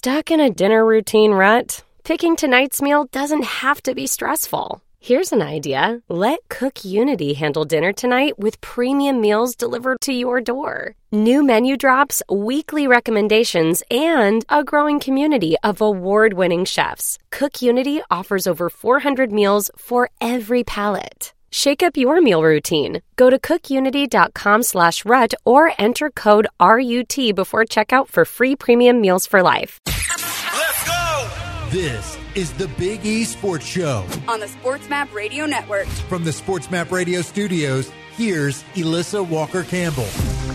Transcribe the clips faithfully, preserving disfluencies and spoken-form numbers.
Stuck in a dinner routine rut? Picking tonight's meal doesn't have to be stressful. Here's an idea. Let CookUnity handle dinner tonight with premium meals delivered to your door. New menu drops, weekly recommendations, and a growing community of award-winning chefs. CookUnity offers over four hundred meals for every palate. Shake up your meal routine. Go to cookunity.com slash rut or enter code R U T before checkout for free premium meals for life. Let's go! This is the Big E Sports Show on the SportsMap Radio Network. From the SportsMap Radio studios, here's Elissa Walker-Campbell.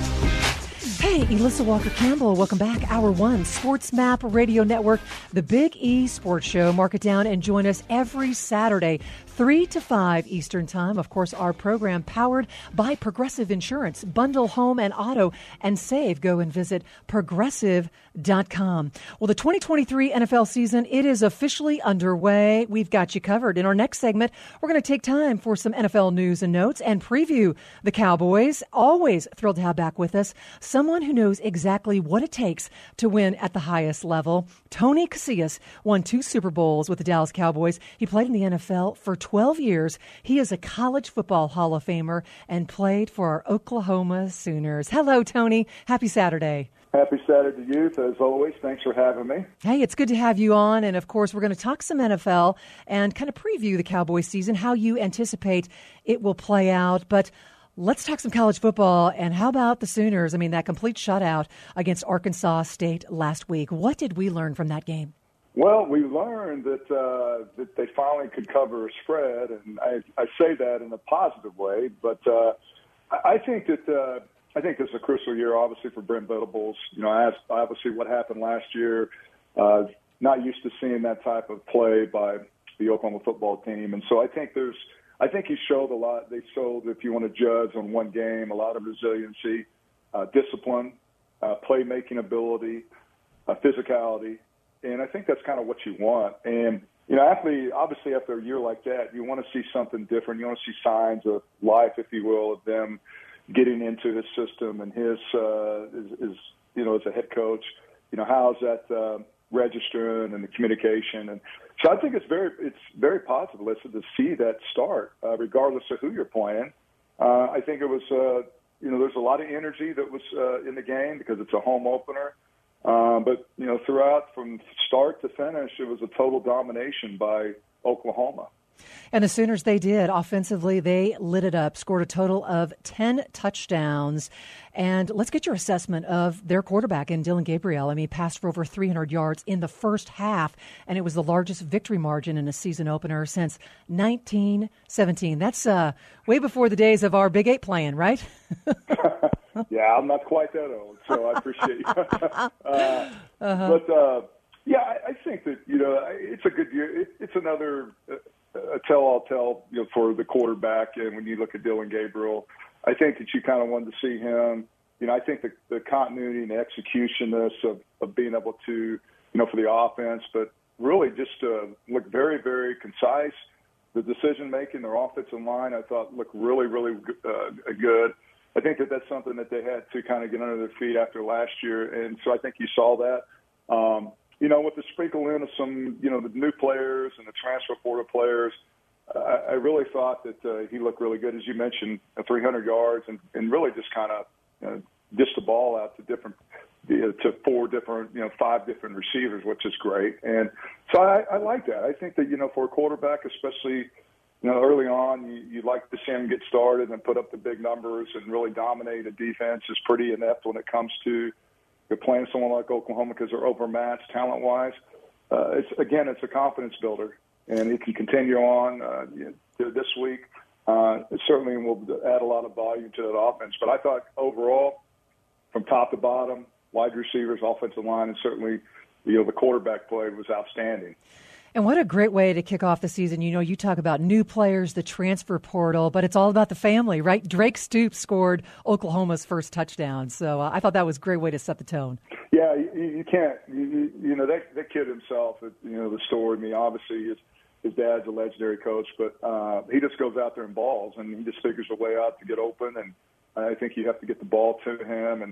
Hey, Elissa Walker-Campbell, welcome back. Hour one, SportsMap Radio Network, the Big E Sports Show. Mark it down and join us every Saturday, three to five Eastern Time. Of course, our program powered by Progressive Insurance. Bundle home and auto and save. Go and visit progressive dot com. Well, the twenty twenty-three N F L season, it is officially underway. We've got you covered. In our next segment, we're going to take time for some N F L news and notes and preview the Cowboys. Always thrilled to have back with us someone who knows exactly what it takes to win at the highest level. Tony Casillas won two Super Bowls with the Dallas Cowboys. He played in the N F L for twelve years. He is a college football Hall of Famer and played for our Oklahoma Sooners. Hello, Tony. Happy Saturday. Happy Saturday, youth, as always. Thanks for having me. Hey, it's good to have you on. And, of course, we're going to talk some N F L and kind of preview the Cowboys season, how you anticipate it will play out. But let's talk some college football. And how about the Sooners? I mean, that complete shutout against Arkansas State last week. What did we learn from that game? Well, we learned that uh, that they finally could cover a spread, and I, I say that in a positive way. But uh, I think that uh, I think this is a crucial year, obviously, for Brent Venables. You know, as obviously what happened last year. Uh, not used to seeing that type of play by the Oklahoma football team, and so I think there's. I think he showed a lot. They showed, if you want to judge on one game, a lot of resiliency, uh, discipline, uh, playmaking ability, uh, physicality. And I think that's kind of what you want. And, you know, athlete, obviously after a year like that, you want to see something different. You want to see signs of life, if you will, of them getting into his system and his, uh, is, is, you know, as a head coach. You know, how's that uh, registering and the communication? And so I think it's very it's very positive, listen, to see that start, uh, regardless of who you're playing. Uh, I think it was, uh, you know, there's a lot of energy that was uh, in the game because it's a home opener. Um, but, you know, throughout, from start to finish, it was a total domination by Oklahoma. And the Sooners, they did. Offensively, they lit it up, scored a total of ten touchdowns. And let's get your assessment of their quarterback in Dillon Gabriel. I mean, he passed for over three hundred yards in the first half, and it was the largest victory margin in a season opener since nineteen seventeen. That's uh, way before the days of our Big Eight playing, right? Yeah, I'm not quite that old, so I appreciate you. uh, uh-huh. But, uh, yeah, I, I think that, you know, it's a good year. It, it's another uh, a tell-all-tell, you know, for the quarterback. And when you look at Dillon Gabriel, I think that you kind of wanted to see him. You know, I think the, the continuity and the executionness of, of being able to, you know, for the offense, but really just uh, look very, very concise. The decision-making, their offensive line, I thought looked really, really uh, good. I think that that's something that they had to kind of get under their feet after last year, and so I think you saw that. Um, you know, with the sprinkle in of some, you know, the new players and the transfer portal players, uh, I really thought that uh, he looked really good, as you mentioned, uh, three hundred yards, and, and really just kind of you know, dished the ball out to different, you know, to four different, you know, five different receivers, which is great. And so I, I like that. I think that, you know, for a quarterback, especially, you know, early on, you, you like to see him get started and put up the big numbers and really dominate a defense is pretty inept when it comes to you're playing someone like Oklahoma because they're overmatched talent-wise. Uh, it's again, it's a confidence builder, and it can continue on uh, you know, this week. Uh, it certainly will add a lot of volume to that offense. But I thought overall, from top to bottom, wide receivers, offensive line, and certainly you know the quarterback play was outstanding. And what a great way to kick off the season. You know, you talk about new players, the transfer portal, but it's all about the family, right? Drake Stoops scored Oklahoma's first touchdown. So uh, I thought that was a great way to set the tone. Yeah, you, you can't, you, you know, that, that kid himself, you know, the story, I mean, obviously his, his dad's a legendary coach, but uh, he just goes out there and balls, and he just figures a way out to get open. And I think you have to get the ball to him. And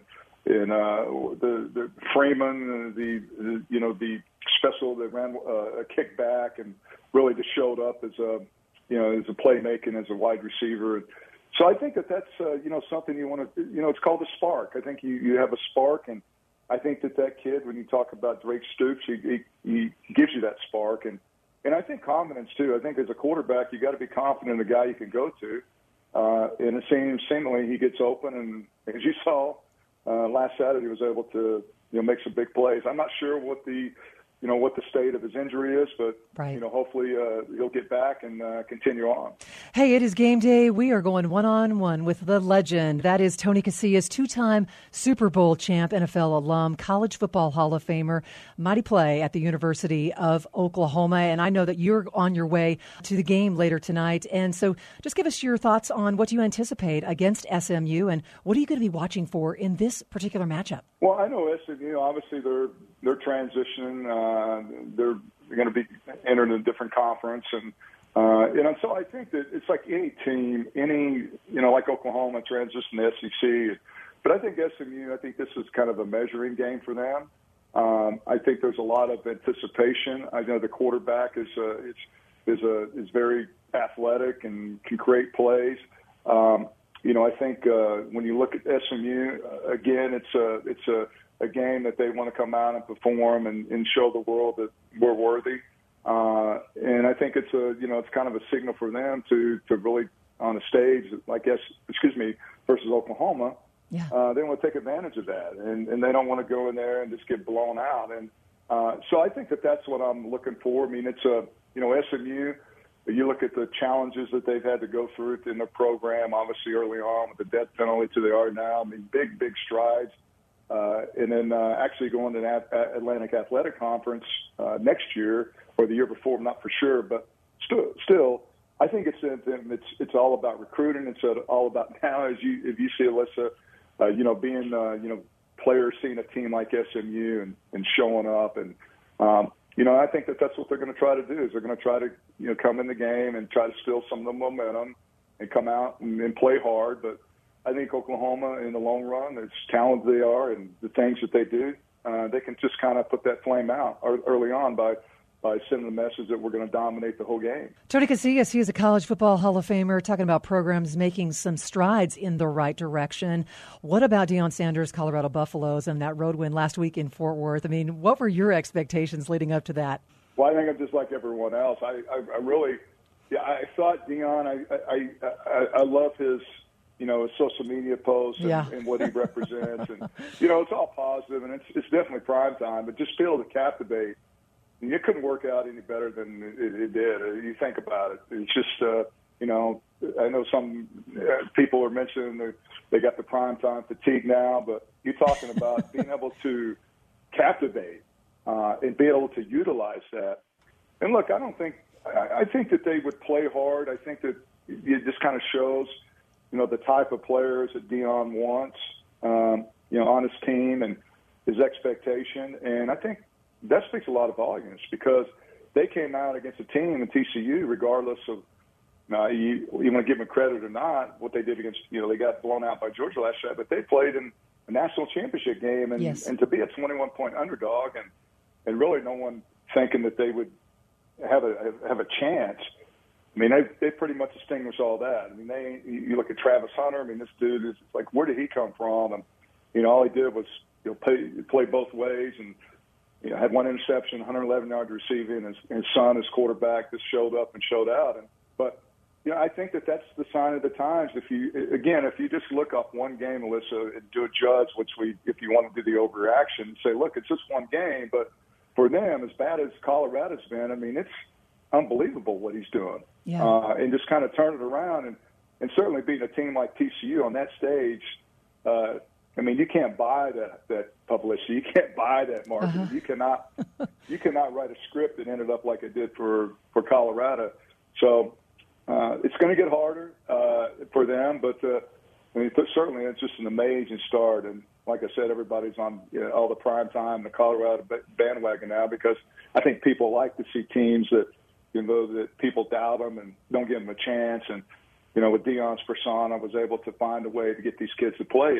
and uh, the, the Freeman, the, the you know the special that ran uh, a kickback and really just showed up as a you know as a playmaking as a wide receiver. So I think that that's uh, you know something you want to you know it's called a spark. I think you, you have a spark, and I think that that kid, when you talk about Drake Stoops, he, he, he gives you that spark, and and I think confidence too. I think as a quarterback, you got to be confident in the guy you can go to. Uh, and it seems seemingly he gets open, and as you saw uh, last Saturday, he was able to you know make some big plays. I'm not sure what the you know what the state of his injury is, but right. you know hopefully uh, he'll get back and uh, continue on. Hey, it is game day. We are going one-on-one with the legend. That is Tony Casillas, two-time Super Bowl champ, N F L alum, College Football Hall of Famer, mighty play at the University of Oklahoma. And I know that you're on your way to the game later tonight. And so just give us your thoughts on what you anticipate against S M U, and what are you going to be watching for in this particular matchup? Well, I know S M U, obviously they're they're transitioning. Uh, they're going to be entering a different conference, and uh, you know, so I think that it's like any team, any you know, like Oklahoma transition to S E C. But I think S M U, I think this is kind of a measuring game for them. Um, I think there's a lot of anticipation. I know the quarterback is uh, is is a is very athletic and can create plays. Um, you know, I think uh, when you look at S M U, uh, again, it's a it's a a game that they want to come out and perform and, and show the world that we're worthy. Uh, and I think it's a, you know, it's kind of a signal for them to, to really on a stage, like, yes, excuse me, versus Oklahoma. Yeah. Uh, they want to take advantage of that, and, and they don't want to go in there and just get blown out. And uh, so I think that that's what I'm looking for. I mean, it's a, you know, S M U, you look at the challenges that they've had to go through in their program, obviously early on with the death penalty to they are now. I mean, big, big strides. Uh, and then uh, actually going to the Atlantic Athletic Conference uh, next year or the year before, I'm not for sure, but still, still, I think it's it's it's all about recruiting. It's all about now, as you if you see Alyssa, uh, you know, being uh, you know players seeing a team like S M U and, and showing up, and um, you know, I think that that's what they're going to try to do. Is they're going to try to you know come in the game and try to steal some of the momentum and come out and, and play hard, but. I think Oklahoma, in the long run, as talented they are and the things that they do, uh, they can just kind of put that flame out early on by by sending the message that we're going to dominate the whole game. Tony Casillas, he is a College Football Hall of Famer, talking about programs making some strides in the right direction. What about Deion Sanders' Colorado Buffaloes and that road win last week in Fort Worth? I mean, what were your expectations leading up to that? Well, I think I'm just like everyone else. I, I, I really, yeah, I thought Deion, I, I, I, I love his, you know, his social media posts and, yeah. and what he represents. And, you know, it's all positive, and it's, it's definitely prime time. But just be able to captivate, and it couldn't work out any better than it, it did. You think about it. It's just, uh, you know, I know some uh, people are mentioning that they got the prime time fatigue now, but you're talking about being able to captivate uh, and be able to utilize that. And, look, I don't think I, I think that they would play hard. I think that it just kind of shows – you know, the type of players that Deion wants, um, you know, on his team and his expectation. And I think that speaks a lot of volumes because they came out against a team in T C U, regardless of, uh, you, you want to give them credit or not, what they did against, you know, they got blown out by Georgia last year, but they played in a national championship game. And, yes. and to be a twenty-one point underdog and, and really no one thinking that they would have a, have a chance. I mean, they they pretty much distinguish all that. I mean, they you look at Travis Hunter. I mean, this dude is like, where did he come from? And you know, all he did was you know play play both ways, and you know had one interception, one hundred eleven yards receiving. And his, his son, his quarterback, just showed up and showed out. And but you know, I think that that's the sign of the times. If you again, if you just look up one game, Alyssa, and do a judge, which we, if you want to do the overreaction, and say, look, it's just one game, but for them, as bad as Colorado's been, I mean, it's unbelievable what he's doing. Yeah. Uh, and just kind of turn it around. And, and certainly beating a team like T C U on that stage, uh, I mean, you can't buy that, that publicity. You can't buy that marketing. Uh-huh. You cannot you cannot write a script that ended up like it did for, for Colorado. So uh, it's going to get harder uh, for them. But uh, I mean, certainly it's just an amazing start. And like I said, everybody's on you know, all the prime time, the Colorado bandwagon now, because I think people like to see teams that, you know, that people doubt them and don't give them a chance. And, you know, with Deion's persona, was able to find a way to get these kids to play. And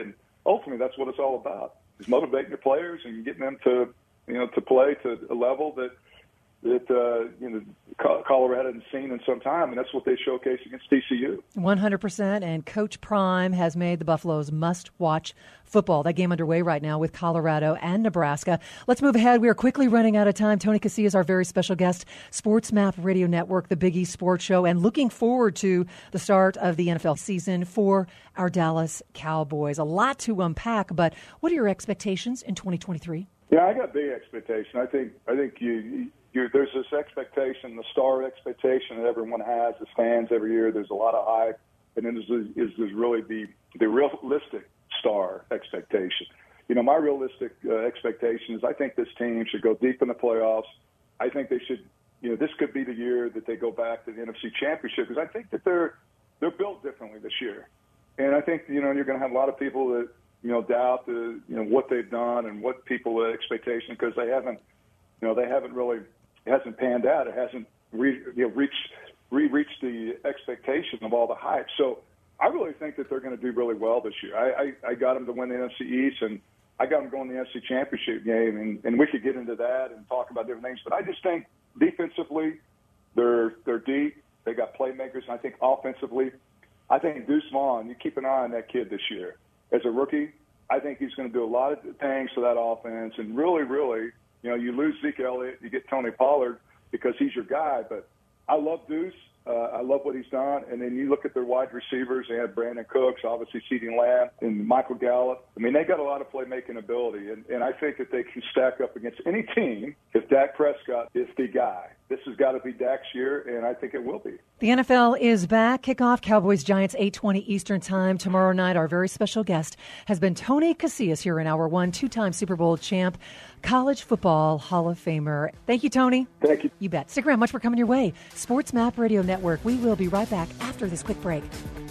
ultimately that's what it's all about, is motivating your players and getting them to, you know, to play to a level that, that uh, you know, Colorado hasn't seen in some time, and that's what they showcase against T C U. one hundred percent, and Coach Prime has made the Buffaloes must-watch football. That game underway right now with Colorado and Nebraska. Let's move ahead. We are quickly running out of time. Tony Casillas, our very special guest, Sports Map Radio Network, the Big East Sports Show, and looking forward to the start of the N F L season for our Dallas Cowboys. A lot to unpack, but what are your expectations in twenty twenty-three? Yeah, I got big expectation. I think I think you, you there's this expectation, the star expectation that everyone has as fans every year. There's a lot of hype, and then there's, is there's really the the realistic star expectation. You know, my realistic uh, expectation is I think this team should go deep in the playoffs. I think they should. You know, this could be the year that they go back to the N F C Championship, because I think that they're they're built differently this year, and I think you know you're going to have a lot of people that, you know, doubt the, you know, what they've done and what people expectation, because they haven't, you know, they haven't really, it hasn't panned out. It hasn't re, you know, reached, re reached the expectation of all the hype. So I really think that they're going to do really well this year. I, I, I got them to win the N F C East, and I got them going to the N F C Championship game, and, and we could get into that and talk about different things. But I just think defensively, they're, they're deep. They got playmakers. And I think offensively, I think Deuce Vaughn, you keep an eye on that kid this year. As a rookie, I think he's going to do a lot of things for that offense. And really, really, you know, you lose Zeke Elliott, you get Tony Pollard because he's your guy. But I love Deuce. Uh, I love what he's done. And then you look at their wide receivers. They have Brandon Cooks, obviously CeeDee Lamb, and Michael Gallup. I mean, they got a lot of playmaking ability. And, and I think that they can stack up against any team if Dak Prescott is the guy. This has got to be Dak's year, and I think it will be. The N F L is back. Kickoff Cowboys-Giants, eight twenty Eastern Time tomorrow night. Our very special guest has been Tony Casillas here in Hour One, two-time Super Bowl champ, college football Hall of Famer. Thank you, Tony. Thank you. You bet. Stick around. Much for coming your way. Sports Map Radio Network. We will be right back after this quick break.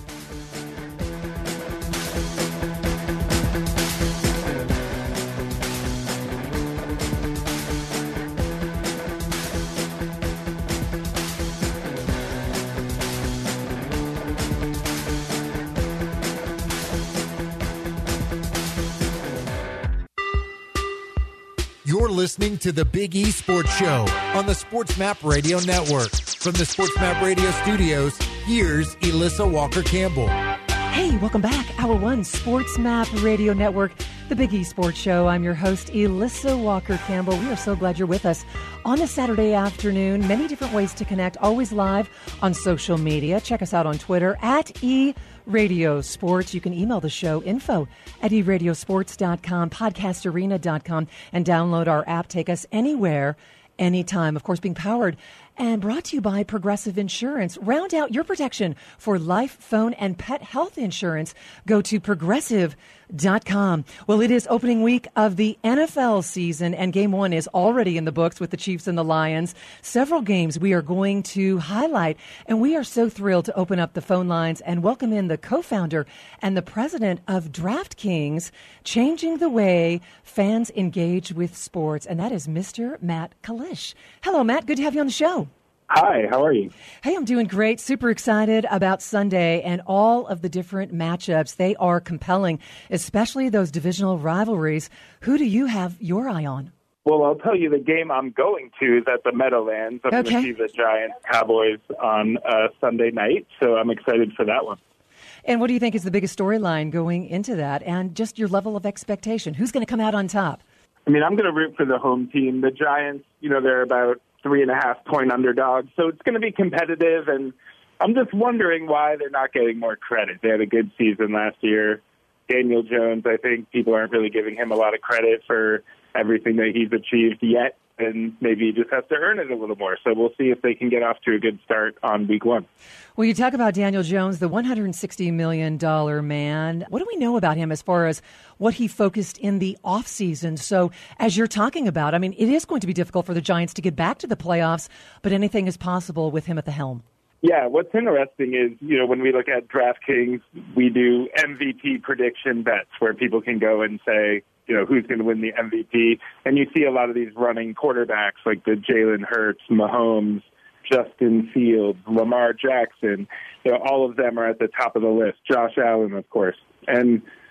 You're listening to the Big E Sports Show on the Sports Map Radio Network. From the Sports Map Radio studios, here's Elissa Walker-Campbell. Hey, welcome back. Hour One, Sports Map Radio Network, the Big E Sports Show. I'm your host, Elissa Walker-Campbell. We are so glad you're with us on a Saturday afternoon. Many different ways to connect, always live on social media. Check us out on Twitter, at E Radio Sports. You can email the show, info at e radio sports dot com, podcast arena dot com, and download our app. Take us anywhere, anytime. Of course, being powered and brought to you by Progressive Insurance. Round out your protection for life, phone, and pet health insurance. Go to progressive dot com. Well, it is opening week of the N F L season, and game one is already in the books with the Chiefs and the Lions. Several games we are going to highlight, and we are so thrilled to open up the phone lines and welcome in the co-founder and the president of DraftKings, changing the way fans engage with sports, and that is Mister Matt Kalish. Hello, Matt. Good to have you on the show. Hi, how are you? Hey, I'm doing great. Super excited about Sunday and all of the different matchups. They are compelling, especially those divisional rivalries. Who do you have your eye on? Well, I'll tell you, the game I'm going to is at the Meadowlands. I'm okay. going to see the Giants Cowboys on uh, Sunday night, so I'm excited for that one. And what do you think is the biggest storyline going into that, and just your level of expectation? Who's going to come out on top? I mean, I'm going to root for the home team. The Giants, you know, they're about three and a half point underdogs, so it's going to be competitive, and I'm just wondering why they're not getting more credit. They had a good season last year. Daniel Jones, I think people aren't really giving him a lot of credit for everything that he's achieved yet, and maybe he just has to earn it a little more. So we'll see if they can get off to a good start on week one. Well, you talk about Daniel Jones, the one hundred sixty million dollars man. What do we know about him as far as what he focused in the offseason? So as you're talking about, I mean, it is going to be difficult for the Giants to get back to the playoffs, but anything is possible with him at the helm. Yeah, what's interesting is, you know, when we look at DraftKings, we do M V P prediction bets where people can go and say, you know, who's going to win the M V P. And you see a lot of these running quarterbacks like the Jalen Hurts, Mahomes, Justin Fields, Lamar Jackson. You know, all of them are at the top of the list. Josh Allen, of course. And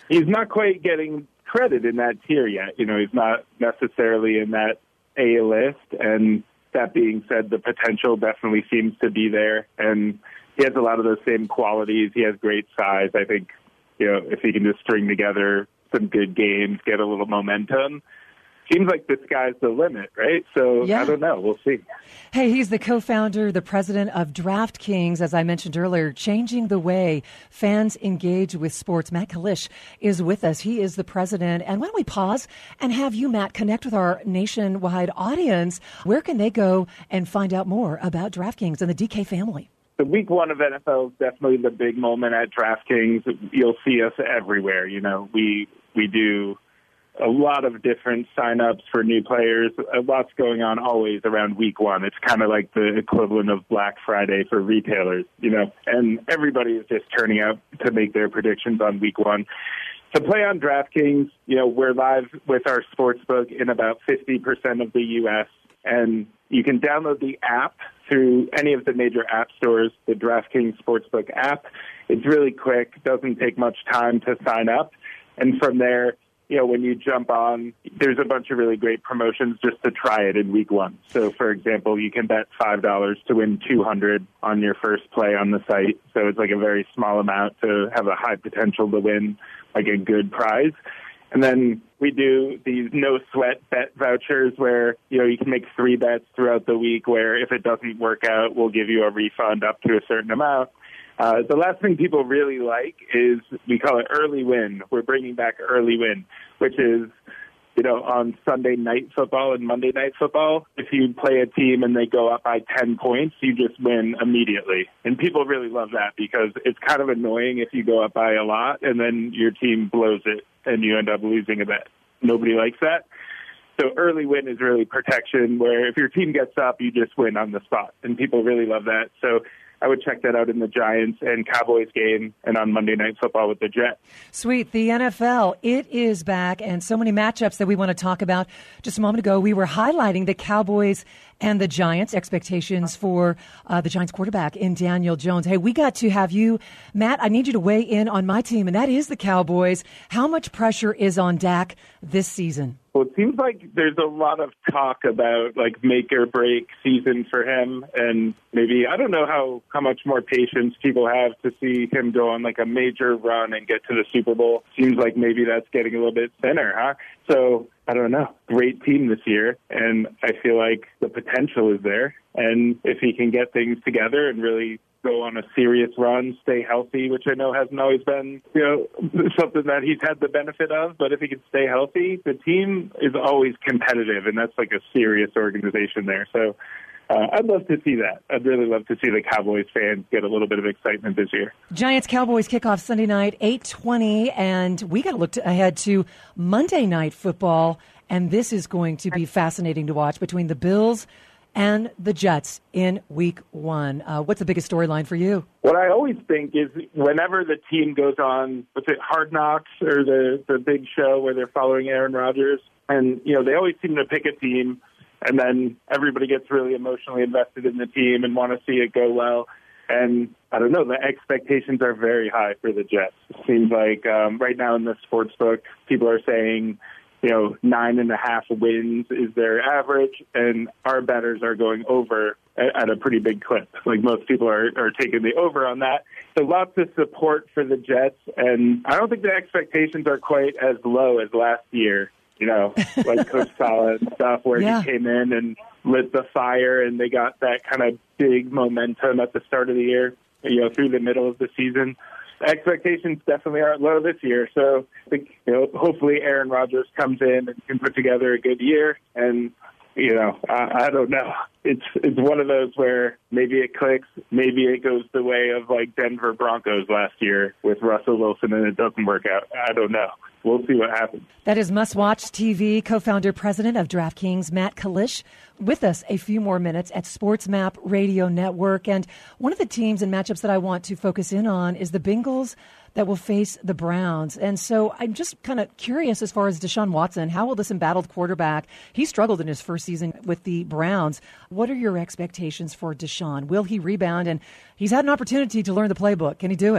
he's not quite getting credit in that tier yet. You know, he's not necessarily in that A list. And that being said, the potential definitely seems to be there. And he has a lot of those same qualities. He has great size. I think, you know, if he can just string together some good games, get a little momentum, seems like the sky's the limit, right? So yeah. I don't know. We'll see. Hey, he's the co-founder, the president of DraftKings, as I mentioned earlier, changing the way fans engage with sports. Matt Kalish is with us. He is the president. And why don't we pause and have you, Matt, connect with our nationwide audience. Where can they go and find out more about DraftKings and the D K family? The week one of N F L is definitely the big moment at DraftKings. You'll see us everywhere. You know, we we do a lot of different signups for new players. A lot's going on always around week one. It's kind of like the equivalent of Black Friday for retailers, you know, and everybody is just turning out to make their predictions on week one. To play on DraftKings, you know, we're live with our sportsbook in about fifty percent of the U S, and you can download the app through any of the major app stores, the DraftKings Sportsbook app. It's really quick, doesn't take much time to sign up, and from there, you know, when you jump on, there's a bunch of really great promotions just to try it in week one. So, for example, you can bet five dollars to win two hundred dollars on your first play on the site. So it's like a very small amount to have a high potential to win like a good prize. And then we do these no-sweat bet vouchers where, you know, you can make three bets throughout the week where if it doesn't work out, we'll give you a refund up to a certain amount. Uh, the last thing people really like is we call it early win. We're bringing back early win, which is, you know, on Sunday night football and Monday night football, if you play a team and they go up by ten points, you just win immediately. And people really love that because it's kind of annoying if you go up by a lot and then your team blows it and you end up losing a bet. Nobody likes that. So early win is really protection where if your team gets up, you just win on the spot. And people really love that. So I would check that out in the Giants and Cowboys game and on Monday Night Football with the Jets. Sweet. The N F L, it is back, and so many matchups that we want to talk about. Just a moment ago, we were highlighting the Cowboys and the Giants, expectations for uh, the Giants quarterback in Daniel Jones. Hey, we got to have you, Matt, I need you to weigh in on my team, and that is the Cowboys. How much pressure is on Dak this season? Well, it seems like there's a lot of talk about, like, make or break season for him. And maybe, I don't know how, how much more patience people have to see him go on, like, a major run and get to the Super Bowl. Seems like maybe that's getting a little bit thinner, huh? So, I don't know. Great team this year. And I feel like the potential is there. And if he can get things together and really go on a serious run, stay healthy, which I know hasn't always been, you know, something that he's had the benefit of. But if he can stay healthy, the team is always competitive, and that's like a serious organization there. So uh, I'd love to see that. I'd really love to see the Cowboys fans get a little bit of excitement this year. Giants-Cowboys kickoff Sunday night, eight twenty, and we got to look to, ahead to Monday Night Football, and this is going to be fascinating to watch between the Bills and the Jets in week one. Uh, what's the biggest storyline for you? What I always think is whenever the team goes on, what's it, Hard Knocks or the, the big show where they're following Aaron Rodgers, and, you know, they always seem to pick a team, and then everybody gets really emotionally invested in the team and want to see it go well. And I don't know, the expectations are very high for the Jets. It seems like um, right now in the sports book, people are saying, you know, nine and a half wins is their average, and our bettors are going over at, at a pretty big clip. Like most people are, are taking the over on that. So lots of support for the Jets, and I don't think the expectations are quite as low as last year, you know, like Coach Saleh and stuff, where yeah. he came in and lit the fire, and they got that kind of big momentum at the start of the year, you know, through the middle of the season. Expectations definitely aren't low this year. So I think, you know, hopefully Aaron Rodgers comes in and can put together a good year. And, you know, I, I don't know. It's it's one of those where maybe it clicks, maybe it goes the way of like Denver Broncos last year with Russell Wilson and it doesn't work out. I don't know. We'll see what happens. That is Must Watch T V co-founder, president of DraftKings, Matt Kalish, with us a few more minutes at SportsMap Radio Network. And one of the teams and matchups that I want to focus in on is the Bengals that will face the Browns. And so I'm just kind of curious as far as Deshaun Watson. How will this embattled quarterback, he struggled in his first season with the Browns. What are your expectations for Deshaun? Will he rebound? And he's had an opportunity to learn the playbook. Can he do it?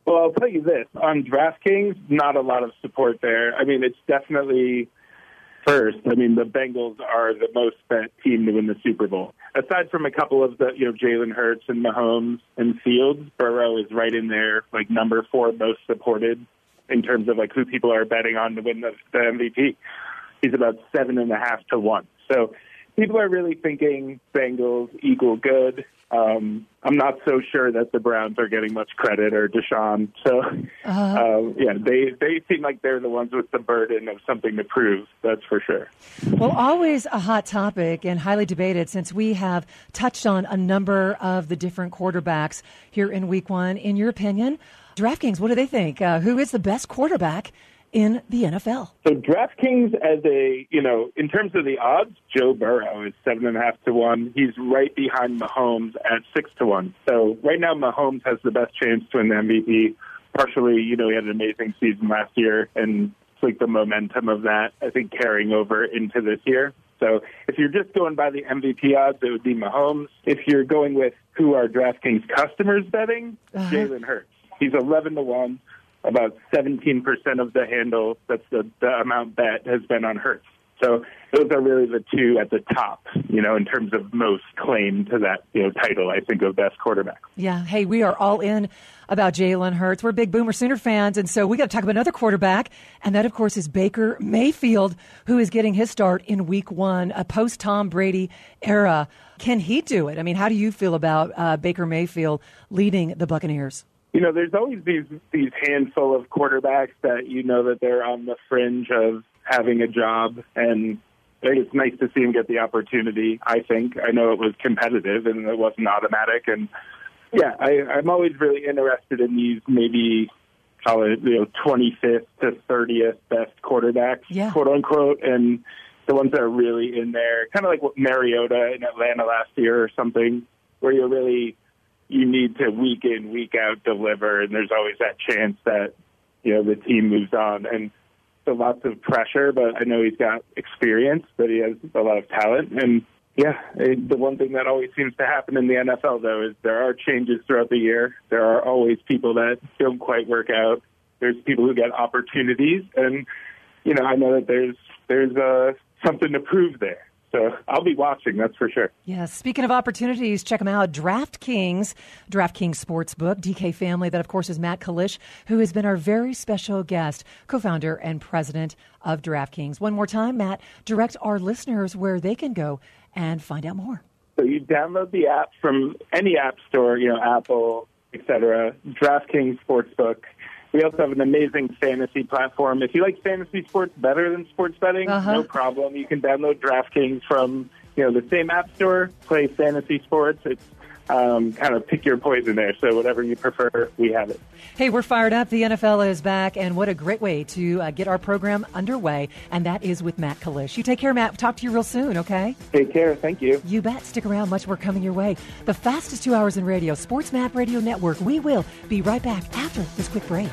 Well, I'll tell you this. On DraftKings, not a lot of support there. I mean, it's definitely first. I mean, the Bengals are the most bet team to win the Super Bowl. Aside from a couple of the, you know, Jalen Hurts and Mahomes and Fields, Burrow is right in there, like number four most supported in terms of like who people are betting on to win the, the M V P. He's about seven and a half to one. So people are really thinking Bengals equal good. Um, I'm not so sure that the Browns are getting much credit or Deshaun. So, uh-huh. uh, yeah, they, they seem like they're the ones with the burden of something to prove. That's for sure. Well, always a hot topic and highly debated since we have touched on a number of the different quarterbacks here in week one. In your opinion, DraftKings, what do they think? Uh, who is the best quarterback in the N F L? So DraftKings, as a, you know, in terms of the odds, Joe Burrow is seven and a half to one. He's right behind Mahomes at six to one. So right now, Mahomes has the best chance to win the M V P. Partially, you know, he had an amazing season last year, and it's like the momentum of that, I think, carrying over into this year. So if you're just going by the M V P odds, it would be Mahomes. If you're going with who are DraftKings customers betting, uh-huh. Jalen Hurts. He's eleven to one. About seventeen percent of the handle, that's the, the amount bet, has been on Hurts. So those are really the two at the top, you know, in terms of most claim to that, you know, title, I think, of best quarterback. Yeah. Hey, we are all in about Jalen Hurts. We're big Boomer Sooner fans, and so we got to talk about another quarterback, and that, of course, is Baker Mayfield, who is getting his start in week one, a post-Tom Brady era. Can he do it? I mean, how do you feel about uh, Baker Mayfield leading the Buccaneers? You know, there's always these these handful of quarterbacks that you know that they're on the fringe of having a job, and I think it's nice to see him get the opportunity, I think. I know it was competitive and it wasn't automatic, and yeah, I, I'm always really interested in these maybe, call it, you know, twenty-fifth to thirtieth best quarterbacks, yeah. quote unquote, and the ones that are really in there, kind of like what Mariota in Atlanta last year or something, where you're really, you need to week in, week out deliver, and there's always that chance that, you know, the team moves on. And so lots of pressure, but I know he's got experience, but he has a lot of talent. And, yeah, it, the one thing that always seems to happen in the N F L, though, is there are changes throughout the year. There are always people that don't quite work out. There's people who get opportunities, and, you know, I know that there's, there's uh, something to prove there. So I'll be watching, that's for sure. Yeah, speaking of opportunities, check them out. DraftKings, DraftKings Sportsbook, D K Family. That, of course, is Matt Kalish, who has been our very special guest, co-founder and president of DraftKings. One more time, Matt, direct our listeners where they can go and find out more. So you download the app from any app store, you know, Apple, et cetera, DraftKings Sportsbook. We also have an amazing fantasy platform. If you like fantasy sports better than sports betting, uh-huh. no problem. You can download DraftKings from, you know, the same app store, play fantasy sports. It's um, kind of pick your poison there. So whatever you prefer, we have it. Hey, we're fired up. The N F L is back, and what a great way to uh, get our program underway, and that is with Matt Kalish. You take care, Matt. Talk to you real soon, okay? Take care. Thank you. You bet. Stick around. Much more coming your way. The fastest two hours in radio, Sports Map Radio Network. We will be right back after this quick break.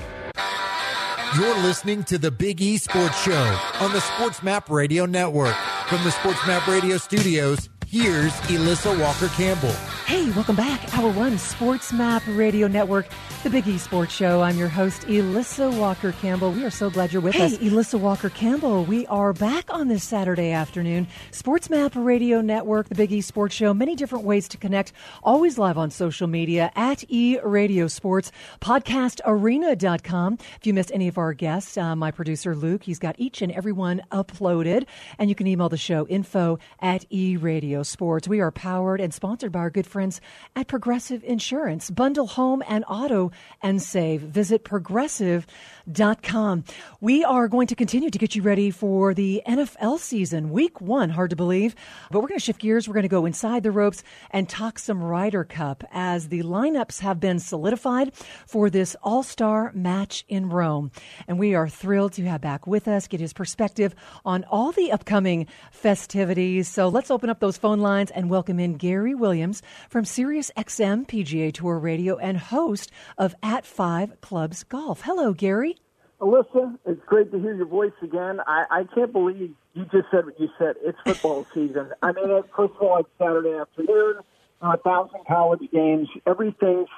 You're listening to the Big E Sports Show on the Sports Map Radio Network. From the Sports Map Radio studios, here's Elissa Walker-Campbell. Hey, welcome back. Hour one, Sports Map Radio Network, the Big E Sports Show. I'm your host, Elissa Walker-Campbell. We are so glad you're with hey, us. Hey, Elissa Walker-Campbell. We are back on this Saturday afternoon. Sports Map Radio Network, the Big E Sports Show. Many different ways to connect. Always live on social media at E Radio Sports. podcast arena dot com. If you missed any of our guests, uh, my producer, Luke, he's got each and every one uploaded. And you can email the show, info at E Radio Sports. We are powered and sponsored by our good friends at Progressive Insurance. Bundle home and auto and save. Visit progressive dot com. We are going to continue to get you ready for the N F L season, week one, hard to believe. But we're going to shift gears. We're going to go inside the ropes and talk some Ryder Cup as the lineups have been solidified for this all-star match in Rome. And we are thrilled to have back with us, get his perspective on all the upcoming festivities. So let's open up those phone lines and welcome in Gary Williams from Sirius X M P G A Tour Radio and host of At Five Clubs Golf. Hello, Gary. Alyssa, it's great to hear your voice again. I, I can't believe you just said what you said. It's football season. I mean, first of all, it's Saturday afternoon, a thousand college games. Everything seems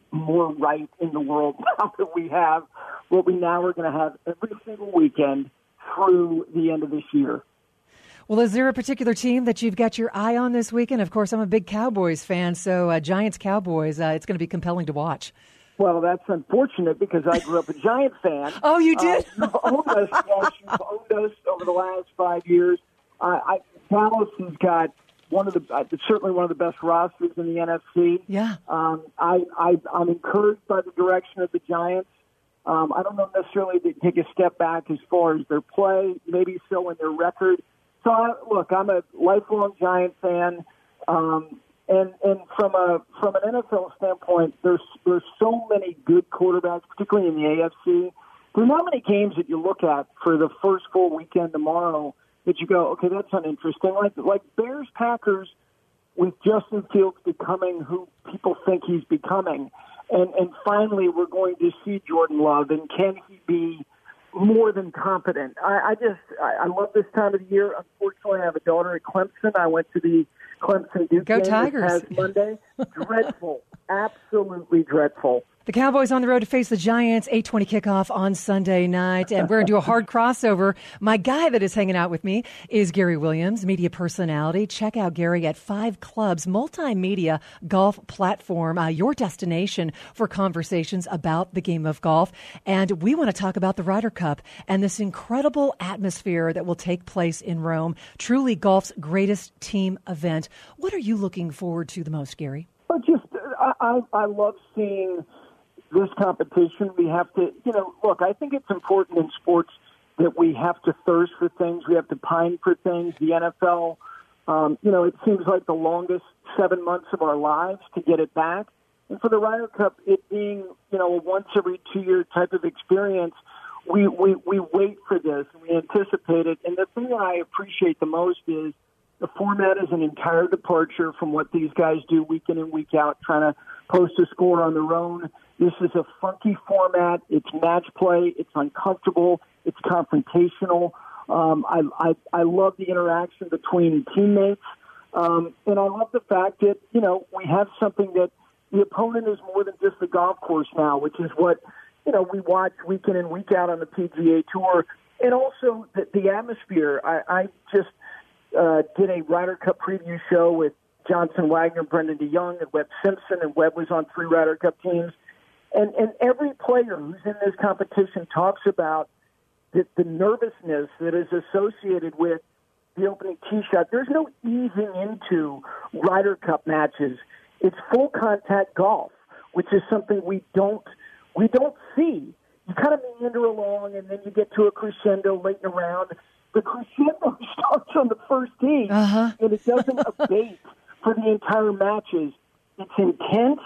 more right in the world now that we have what we now are going to have every single weekend through the end of this year. Well, is there a particular team that you've got your eye on this weekend? Of course, I'm a big Cowboys fan, so uh, Giants-Cowboys, uh, it's going to be compelling to watch. Well, that's unfortunate because I grew up a Giant fan. Oh, you did? Uh, you've owned us, yes, you've owned us over the last five years. Uh, I, Dallas has got one of the uh, certainly one of the best rosters in the N F C. Yeah. Um, I, I I'm encouraged by the direction of the Giants. Um, I don't know necessarily to take a step back as far as their play, maybe so in their record. So I, look, I'm a lifelong Giant fan, um, and and from a from an N F L standpoint, there's there's so many good quarterbacks, particularly in the A F C. There's not many games that you look at for the first full weekend tomorrow that you go, okay, that's uninteresting. Like like Bears Packers with Justin Fields becoming who people think he's becoming, and and finally we're going to see Jordan Love, and can he be more than competent? I, I just I, I love this time of the year. Unfortunately, I have a daughter at Clemson. I went to the Clemson Duke Go game Tigers. this past Monday. Dreadful, absolutely dreadful. The Cowboys on the road to face the Giants, eight twenty kickoff on Sunday night, and we're going to do a hard crossover. My guy that is hanging out with me is Gary Williams, media personality. Check out Gary at Five Clubs multimedia golf platform, uh, your destination for conversations about the game of golf. And we want to talk about the Ryder Cup and this incredible atmosphere that will take place in Rome. Truly golf's greatest team event. What are you looking forward to the most, Gary? Well, just I, I, I love seeing this competition. We have to, you know, look, I think it's important in sports that we have to thirst for things. We have to pine for things. The N F L, um, you know, it seems like the longest seven months of our lives to get it back. And for the Ryder Cup, it being, you know, a once every two year type of experience, we, we, we wait for this and we anticipate it. And the thing that I appreciate the most is the format is an entire departure from what these guys do week in and week out, trying to post a score on their own. This is a funky format. It's match play. It's uncomfortable. It's confrontational. Um, I, I, I love the interaction between teammates. Um, and I love the fact that, you know, we have something that the opponent is more than just the golf course now, which is what, you know, we watch week in and week out on the P G A Tour. And also the, the atmosphere. I, I just uh, did a Ryder Cup preview show with Johnson Wagner, Brendan DeYoung, and Webb Simpson, and Webb was on three Ryder Cup teams. And, and every player who's in this competition talks about the, the nervousness that is associated with the opening tee shot. There's no easing into Ryder Cup matches. It's full contact golf, which is something we don't we don't see. You kind of meander along, and then you get to a crescendo late in the round. The crescendo starts on the first tee, uh-huh. and it doesn't abate for the entire matches. It's intense.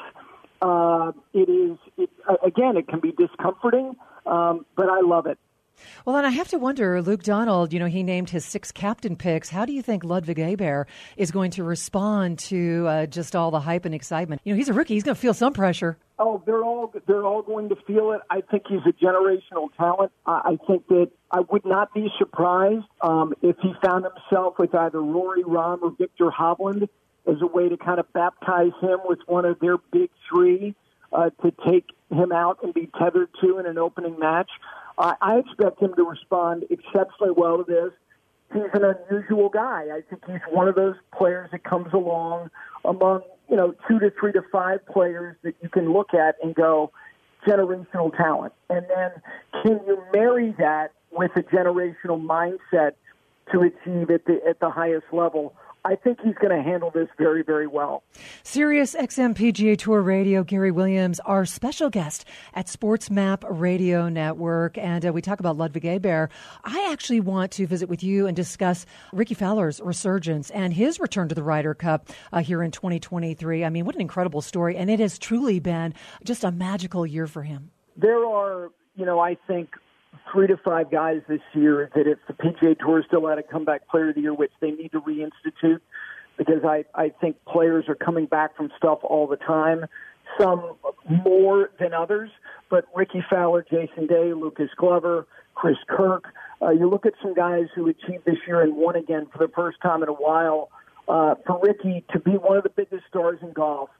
Uh, it is, it, again, it can be discomforting, um, but I love it. Well, and I have to wonder, Luke Donald, you know, he named his six captain picks. How do you think Ludwig Aberg is going to respond to uh, just all the hype and excitement? You know, he's a rookie. He's going to feel some pressure. Oh, they're all they're all going to feel it. I think he's a generational talent. I, I think that I would not be surprised um, if he found himself with either Rory, Rahm, or Victor Hovland as a way to kind of baptize him with one of their big three uh, to take him out and be tethered to in an opening match. Uh, I expect him to respond exceptionally well to this. He's an unusual guy. I think he's one of those players that comes along among, you know, two to three to five players that you can look at and go, generational talent. And then can you marry that with a generational mindset to achieve at the at the highest level? I think he's going to handle this very, very well. Sirius X M P G A Tour Radio, Gary Williams, our special guest at Sports Map Radio Network. And uh, we talk about Ludwig Aberg. I actually want to visit with you and discuss Rickie Fowler's resurgence and his return to the Ryder Cup uh, here in twenty twenty-three. I mean, what an incredible story. And it has truly been just a magical year for him. There are, you know, I think, three to five guys this year that if the P G A Tour still had a comeback player of the year, which they need to reinstitute, because I, I think players are coming back from stuff all the time, some more than others, but Rickie Fowler, Jason Day, Lucas Glover, Chris Kirk, uh, you look at some guys who achieved this year and won again for the first time in a while. Uh, for Rickie to be one of the biggest stars in golf,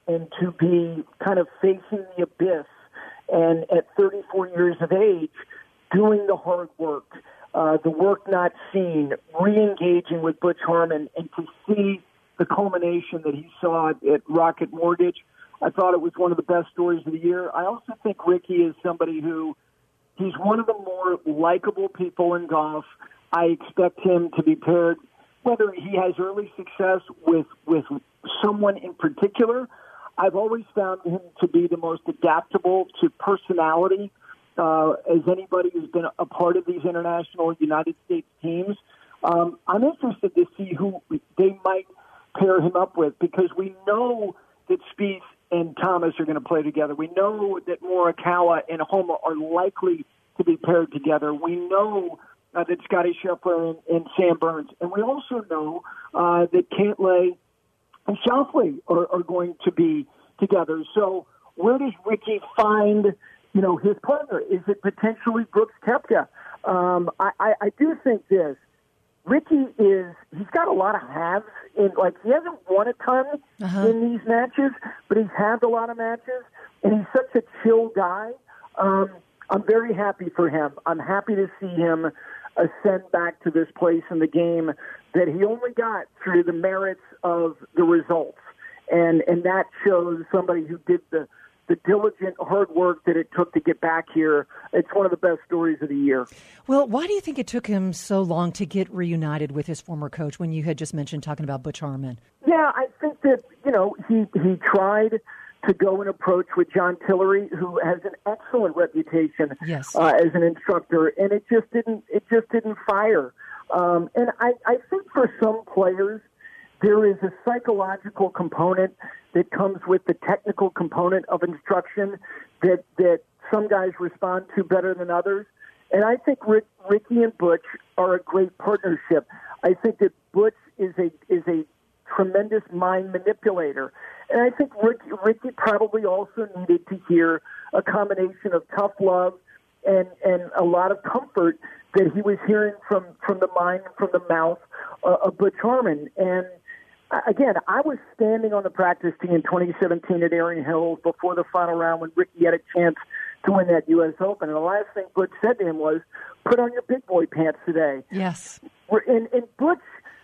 and to be kind of facing the abyss, and at thirty-four years of age, doing the hard work, uh, the work not seen, re-engaging with Butch Harmon, and to see the culmination that he saw at, at Rocket Mortgage, I thought it was one of the best stories of the year. I also think Ricky is somebody who, he's one of the more likable people in golf. I expect him to be paired, whether he has early success with, with someone in particular. I've always found him to be the most adaptable to personality uh, as anybody who's been a part of these international United States teams. Um, I'm interested to see who they might pair him up with, because we know that Spieth and Thomas are going to play together. We know that Morikawa and Homa are likely to be paired together. We know uh, that Scotty Scheffler and, and Sam Burns. And we also know uh, that Cantlay and Schauffele are, are going to be together. So where does Ricky find, you know, his partner? Is it potentially Brooks Koepka? Um, I, I, I do think this. Ricky is, he's got a lot of halves. In, like, he hasn't won a ton uh-huh. in these matches, but he's had a lot of matches, and he's such a chill guy. Um, I'm very happy for him. I'm happy to see him ascend back to this place in the game that he only got through the merits of the results. And and that shows somebody who did the, the diligent hard work that it took to get back here. It's one of the best stories of the year. Well, why do you think it took him so long to get reunited with his former coach when you had just mentioned talking about Butch Harmon? Yeah, I think that, you know, he, he tried to go and approach with John Tillery, who has an excellent reputation yes. uh, as an instructor, and it just didn't it just didn't fire. Um, and I, I think for some players, there is a psychological component that comes with the technical component of instruction that that some guys respond to better than others. And I think Rick, Ricky and Butch are a great partnership. I think that Butch is a is a tremendous mind manipulator. And I think Rick, Ricky probably also needed to hear a combination of tough love and, and a lot of comfort that he was hearing from, from the mind, from the mouth uh, of Butch Harmon. And again, I was standing on the practice tee in twenty seventeen at Erin Hills before the final round when Ricky had a chance to win that U S Open. And the last thing Butch said to him was, put on your big boy pants today. Yes. And, and Butch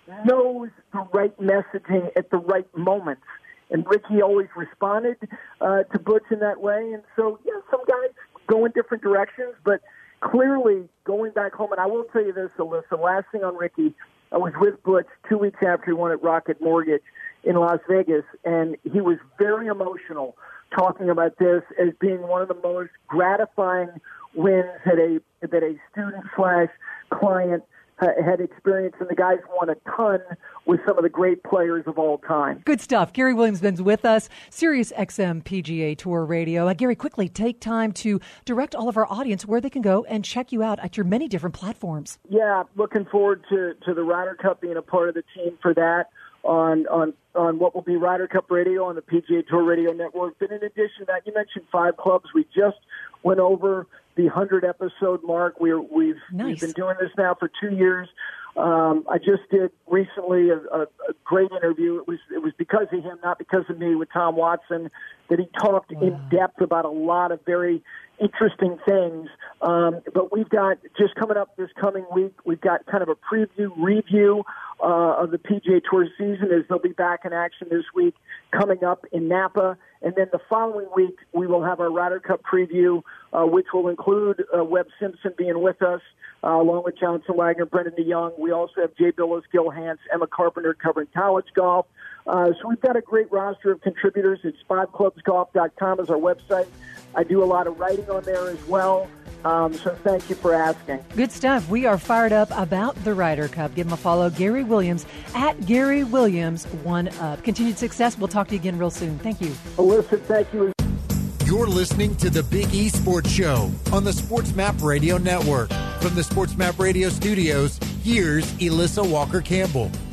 knows the right messaging at the right moments. And Ricky always responded uh, to Butch in that way. And so, yeah, some guys go in different directions, but clearly going back home, and I will tell you this, Alyssa, last thing on Ricky, I was with Butch two weeks after he won at Rocket Mortgage in Las Vegas, and he was very emotional talking about this as being one of the most gratifying wins that a, that a student slash client had experienced, and the guys won a ton with some of the great players of all time. Good stuff. Gary Williams been with us, Sirius X M P G A Tour Radio. Uh, Gary, quickly take time to direct all of our audience where they can go and check you out at your many different platforms. Yeah, looking forward to, to the Ryder Cup, being a part of the team for that on on on what will be Ryder Cup Radio on the P G A Tour Radio Network. But in addition to that, you mentioned five clubs. We just went over the one hundred episode mark. We're, we've, nice. we've been doing this now for two years. Um, I just did recently a, a, a great interview. It was it was because of him, not because of me, with Tom Watson, that he talked wow. in depth about a lot of very interesting things. Um, but we've got, just coming up this coming week, we've got kind of a preview, review uh, of the P G A Tour season, as they'll be back in action this week coming up in Napa. And then the following week, we will have our Ryder Cup preview, uh, which will include uh, Webb Simpson being with us, uh, along with Johnson Wagner, Brendan DeYoung. We also have Jay Billis, Gil Hanse, Emma Carpenter covering college golf. Uh, so we've got a great roster of contributors. It's five clubs golf dot com is our website. I do a lot of writing on there as well. Um, so thank you for asking. Good stuff. We are fired up about the Ryder Cup. Give him a follow, Gary Williams, at Gary Williams one up. Continued success. We'll talk to you again real soon. Thank you. Alyssa, thank you. You're listening to the Big E Sports Show on the Sports Map Radio Network. From the Sports Map Radio studios, here's Elissa Walker-Campbell.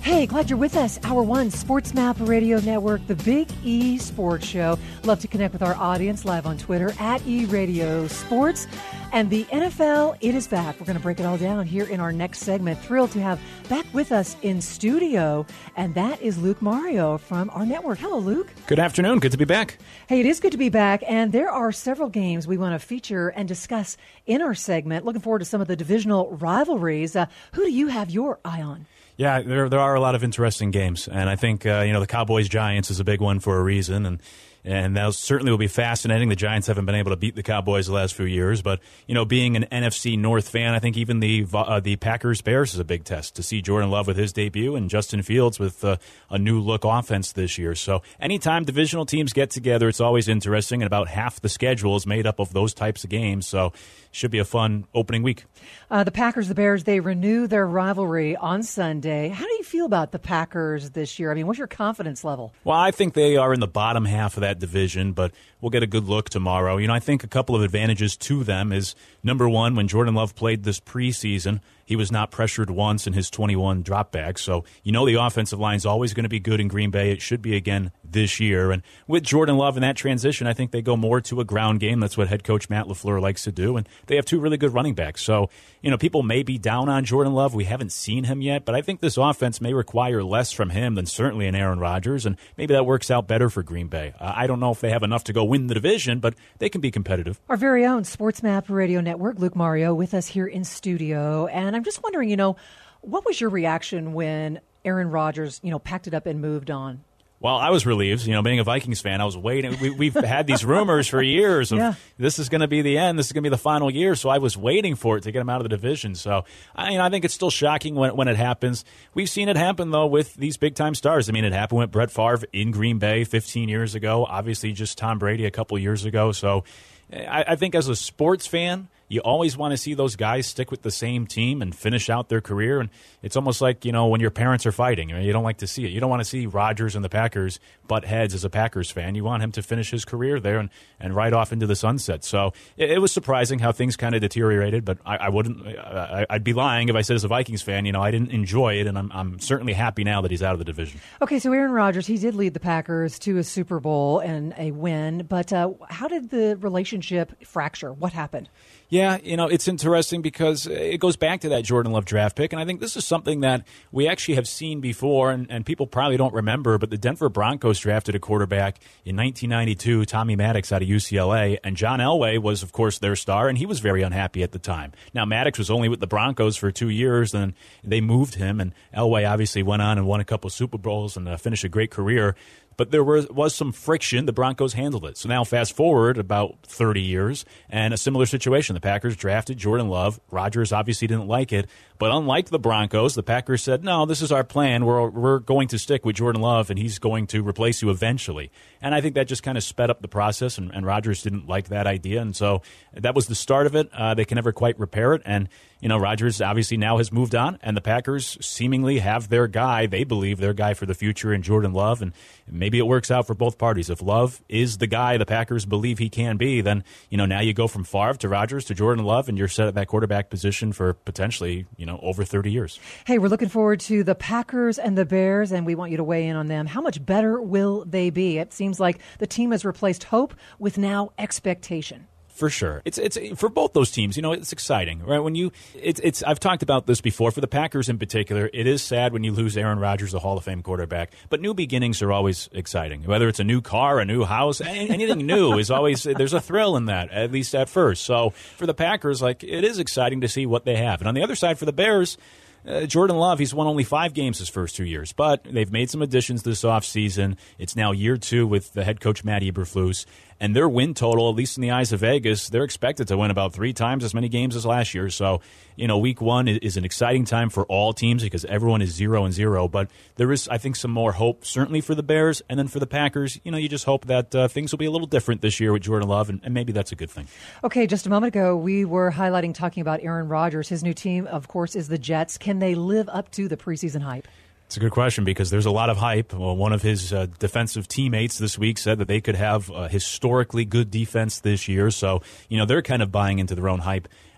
Hey, glad you're with us. Hour one, Sports Map Radio Network, the Big E Sports Show. Love to connect with our audience live on Twitter at eRadio Sports. And the N F L, it is back. We're going to break it all down here in our next segment. Thrilled to have back with us in studio, and that is Luke Mario from our network. Hello, Luke. Good afternoon. Good to be back. Hey, it is good to be back, and there are several games we want to feature and discuss in our segment. Looking forward to some of the divisional rivalries. Uh, who do you have your eye on? Yeah, there there are a lot of interesting games, and I think uh, you know the Cowboys-Giants is a big one for a reason, and and that certainly will be fascinating. The Giants haven't been able to beat the Cowboys the last few years, but you know, being an N F C North fan, I think even the uh, the Packers-Bears is a big test to see Jordan Love with his debut and Justin Fields with uh, a new look offense this year. So anytime divisional teams get together, it's always interesting, and about half the schedule is made up of those types of games. So should be a fun opening week. Uh, the Packers, the Bears, they renew their rivalry on Sunday. How do you feel about the Packers this year? I mean, what's your confidence level? Well, I think they are in the bottom half of that division, but we'll get a good look tomorrow. You know, I think a couple of advantages to them is, number one, when Jordan Love played this preseason, he was not pressured once in his twenty-one dropbacks. So you know the offensive line is always going to be good in Green Bay. It should be again this year. And with Jordan Love in that transition, I think they go more to a ground game. That's what head coach Matt LaFleur likes to do. And they have two really good running backs. So, you know, people may be down on Jordan Love. We haven't seen him yet. But I think this offense may require less from him than certainly an Aaron Rodgers. And maybe that works out better for Green Bay. Uh, I don't know if they have enough to go win the division, but they can be competitive. Our very own Sports Map Radio Network, Luke Mario, with us here in studio. And I'm just wondering, you know, what was your reaction when Aaron Rodgers, you know, packed it up and moved on? Well, I was relieved. You know, being a Vikings fan, I was waiting. We, we've had these rumors for years of yeah. this is going to be the end. This is going to be the final year. So I was waiting for it to get him out of the division. So I, you know, I think it's still shocking when, when it happens. We've seen it happen, though, with these big-time stars. I mean, it happened with Brett Favre in Green Bay fifteen years ago. Obviously, just Tom Brady a couple years ago. So I, I think as a sports fan, you always want to see those guys stick with the same team and finish out their career. And it's almost like, you know, when your parents are fighting, you don't like to see it. You don't want to see Rodgers and the Packers butt heads as a Packers fan. You want him to finish his career there and, and ride off into the sunset. So it, it was surprising how things kind of deteriorated, but I, I wouldn't, I, I'd be lying if I said as a Vikings fan, you know, I didn't enjoy it, and I'm, I'm certainly happy now that he's out of the division. Okay, so Aaron Rodgers, he did lead the Packers to a Super Bowl and a win, but uh, how did the relationship fracture? What happened? Yeah, you know, it's interesting because it goes back to that Jordan Love draft pick, and I think this is something that we actually have seen before, and, and people probably don't remember, but the Denver Broncos drafted a quarterback in nineteen ninety-two, Tommy Maddox out of U C L A, and John Elway was, of course, their star, and he was very unhappy at the time. Now, Maddox was only with the Broncos for two years, and they moved him, and Elway obviously went on and won a couple of Super Bowls and uh, finished a great career. But there was, was some friction. The Broncos handled it. So now fast forward about thirty years, and a similar situation. The Packers drafted Jordan Love. Rodgers obviously didn't like it. But unlike the Broncos, the Packers said, no, this is our plan. We're, we're going to stick with Jordan Love, and he's going to replace you eventually. And I think that just kind of sped up the process, and, and Rodgers didn't like that idea. And so that was the start of it. Uh, they can never quite repair it. And, you know, Rodgers obviously now has moved on, and the Packers seemingly have their guy. They believe their guy for the future in Jordan Love, and maybe it works out for both parties. If Love is the guy the Packers believe he can be, then, you know, now you go from Favre to Rodgers to Jordan Love, and you're set at that quarterback position for potentially, you know, over thirty years. Hey, we're looking forward to the Packers and the Bears, and we want you to weigh in on them. How much better will they be? It seems like the team has replaced hope with now expectation. For sure. It's it's for both those teams, you know, it's exciting, right? When you it's it's I've talked about this before. For the Packers in particular, it is sad when you lose Aaron Rodgers, a Hall of Fame quarterback, but new beginnings are always exciting. Whether it's a new car, a new house, anything new is always, there's a thrill in that, at least at first. So for the Packers, like, it is exciting to see what they have. And on the other side, for the Bears, Uh, Jordan Love, he's won only five games his first two years, but they've made some additions this offseason. It's now year two with the head coach, Matt Eberflus, and their win total, at least in the eyes of Vegas, they're expected to win about three times as many games as last year. So, you know, week one is an exciting time for all teams because everyone is zero and zero, but there is, I think, some more hope, certainly for the Bears, and then for the Packers, you know, you just hope that uh, things will be a little different this year with Jordan Love, and, and maybe that's a good thing. Okay, just a moment ago, we were highlighting, talking about Aaron Rodgers. His new team, of course, is the Jets. Can they live up to the preseason hype? It's a good question because there's a lot of hype. Well, one of his uh, defensive teammates this week said that they could have a historically good defense this year. So, you know, they're kind of buying into their own hype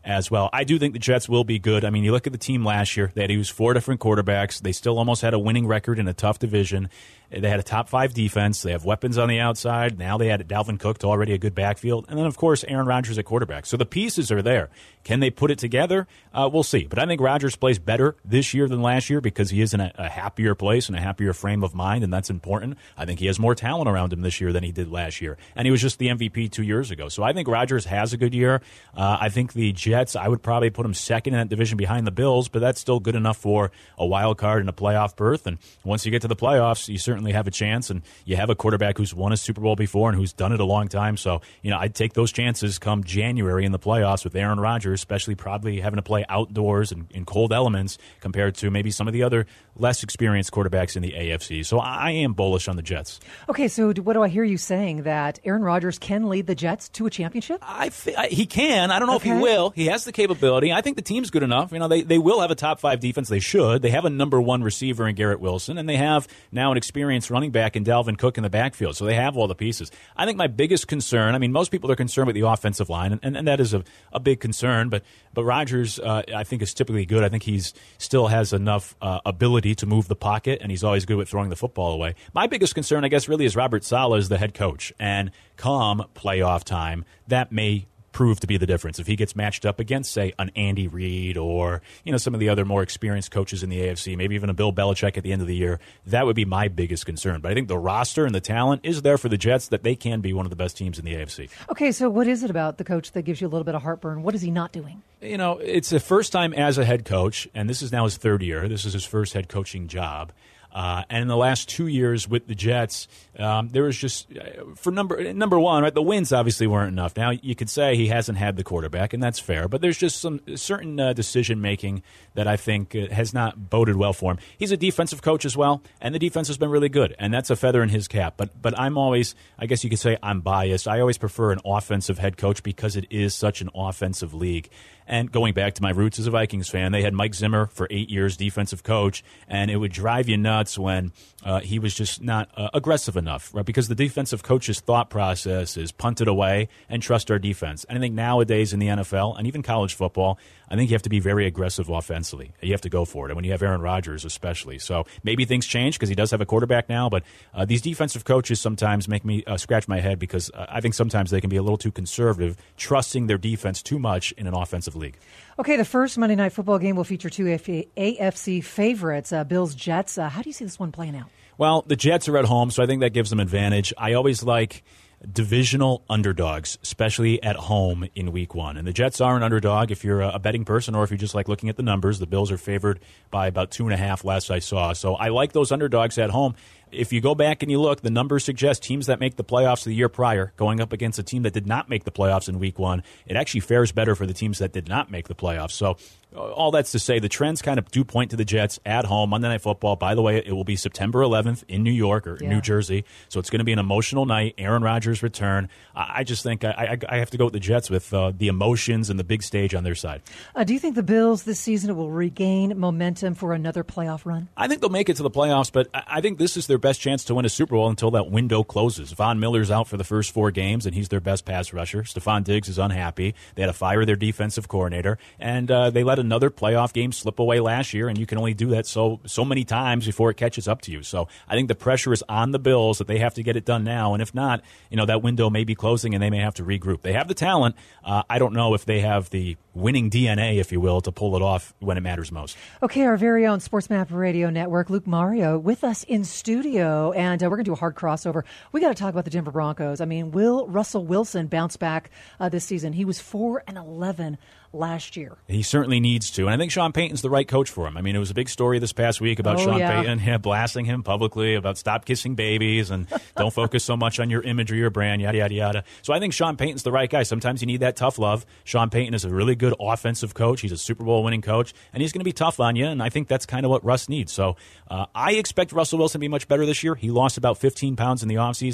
as well. I do think the Jets will be good. I mean, you look at the team last year. They had to use four different quarterbacks. They still almost had a winning record in a tough division. They had a top five defense. They have weapons on the outside. Now they had Dalvin Cook to already a good backfield. And then, of course, Aaron Rodgers at quarterback. So the pieces are there. Can they put it together? Uh, we'll see. But I think Rodgers plays better this year than last year because he is in a, a happier place and a happier frame of mind, and that's important. I think he has more talent around him this year than he did last year. And he was just the M V P two years ago. So I think Rodgers has a good year. Uh, I think the Jets, I would probably put them second in that division behind the Bills, but that's still good enough for a wild card and a playoff berth. And once you get to the playoffs, you certainly have a chance. And you have a quarterback who's won a Super Bowl before and who's done it a long time. So, you know, I'd take those chances come January in the playoffs with Aaron Rodgers, especially probably having to play outdoors and in cold elements compared to maybe some of the other less experienced quarterbacks in the A F C. So I am bullish on the Jets. Okay, so what do I hear you saying? That Aaron Rodgers can lead the Jets to a championship? I, I He can. I don't know okay. if he will. He has the capability. I think the team's good enough. You know, they, they will have a top five defense. They should. They have a number one receiver in Garrett Wilson, and they have now an experienced running back in Dalvin Cook in the backfield. So they have all the pieces. I think my biggest concern, I mean, most people are concerned with the offensive line, and, and, and that is a, a big concern, but but Rodgers, uh, I think, is typically good. I think he's still has enough uh, ability to move the pocket, and he's always good with throwing the football away. My biggest concern, I guess, really is Robert Saleh as the head coach, and come playoff time, that may prove to be the difference. If he gets matched up against, say, an Andy Reid or, you know, some of the other more experienced coaches in the A F C, maybe even a Bill Belichick at the end of the year, that would be my biggest concern. But I think the roster and the talent is there for the Jets that they can be one of the best teams in the A F C. Okay, so what is it about the coach that gives you a little bit of heartburn? What is he not doing? You know, it's the first time as a head coach, and this is now his third year. This is his first head coaching job. Uh, and in the last two years with the Jets, um, there was just for number number one, right? The wins obviously weren't enough. Now you could say he hasn't had the quarterback, and that's fair. But there's just some certain uh, decision making that I think uh, has not boded well for him. He's a defensive coach as well, and the defense has been really good, and that's a feather in his cap. But but I'm always, I guess you could say, I'm biased. I always prefer an offensive head coach because it is such an offensive league. And going back to my roots as a Vikings fan, they had Mike Zimmer for eight years, defensive coach, and it would drive you nuts when uh, he was just not uh, aggressive enough, right? Because the defensive coach's thought process is punt it away and trust our defense. And I think nowadays in the N F L and even college football, I think you have to be very aggressive offensively. You have to go for it, and when you have Aaron Rodgers especially. So maybe things change because he does have a quarterback now, but uh, these defensive coaches sometimes make me uh, scratch my head because uh, I think sometimes they can be a little too conservative, trusting their defense too much in an offensive league. Okay, the first Monday Night Football game will feature two A F C favorites, uh, Bills, Jets. Uh, how do you see this one playing out? Well, the Jets are at home, so I think that gives them advantage. I always like divisional underdogs, especially at home in week one. And the Jets are an underdog if you're a betting person or if you just like looking at the numbers. The Bills are favored by about two and a half last I saw. So I like those underdogs at home. If you go back and you look, the numbers suggest teams that make the playoffs the year prior going up against a team that did not make the playoffs in week one, it actually fares better for the teams that did not make the playoffs. So all that's to say the trends kind of do point to the Jets at home. Monday Night Football, by the way, it will be September eleventh in New York or yeah. New Jersey. So it's going to be an emotional night. Aaron Rodgers' return. I just think I, I, I have to go with the Jets with uh, the emotions and the big stage on their side. Uh, do you think the Bills this season will regain momentum for another playoff run? I think they'll make it to the playoffs, but I think this is their best chance to win a Super Bowl until that window closes. Von Miller's out for the first four games, and he's their best pass rusher. Stephon Diggs is unhappy. They had to fire their defensive coordinator, and uh, they let another playoff game slip away last year, and you can only do that so so many times before it catches up to you. So I think the pressure is on the Bills that they have to get it done now, and if not, you know, that window may be closing, and they may have to regroup. They have the talent. Uh, I don't know if they have the winning D N A, if you will, to pull it off when it matters most. Okay, our very own SportsMap Radio Network, Luke Mario, with us in studio, and uh, we're going to do a hard crossover. We got to talk about the Denver Broncos. I mean, will Russell Wilson bounce back uh, this season? He was four and eleven last year. He certainly needs to, and I think Sean Payton's the right coach for him. I mean, it was a big story this past week about oh, Sean yeah. Payton yeah, blasting him publicly about stop kissing babies and don't focus so much on your image or your brand, yada, yada, yada. So I think Sean Payton's the right guy. Sometimes you need that tough love. Sean Payton is a really good offensive coach. He's a Super Bowl winning coach, and he's going to be tough on you, and I think that's kind of what Russ needs. So uh, I expect Russell Wilson to be much better this year. He lost about fifteen pounds in the offseason.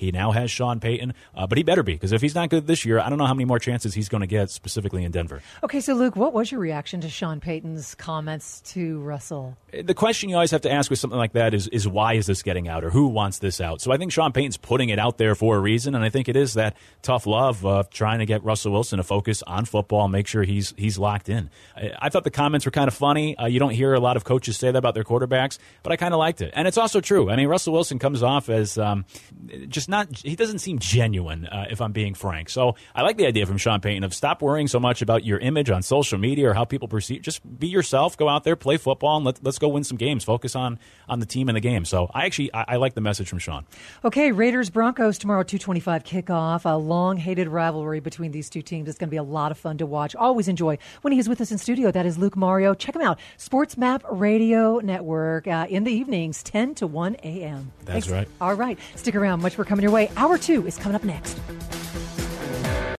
He now has Sean Payton, uh, but he better be, because if he's not good this year, I don't know how many more chances he's going to get, specifically in Denver. Okay, so Luke, what was your reaction to Sean Payton's comments to Russell? The question you always have to ask with something like that is, is why is this getting out, or who wants this out? So I think Sean Payton's putting it out there for a reason, and I think it is that tough love of trying to get Russell Wilson to focus on football and make sure he's he's locked in. I, I thought the comments were kind of funny. Uh, you don't hear a lot of coaches say that about their quarterbacks, but I kind of liked it. And it's also true. I mean, Russell Wilson comes off as um, just not, he doesn't seem genuine, uh, if I'm being frank. So I like the idea from Sean Payton of stop worrying so much about your image on social media or how people perceive. Just be yourself, go out there, play football, and let, let's go win some games. Focus on, on the team and the game. So I actually, I, I like the message from Sean. Okay, Raiders-Broncos tomorrow, two twenty-five kickoff. A long-hated rivalry between these two teams. It's going to be a lot of fun to watch. Always enjoy when he is with us in studio. That is Luke Mario. Check him out. Sports Map Radio Network uh, in the evenings, ten to one a.m. That's Thanks. right. All right. Stick around. Much more coming your way. Hour two is coming up next.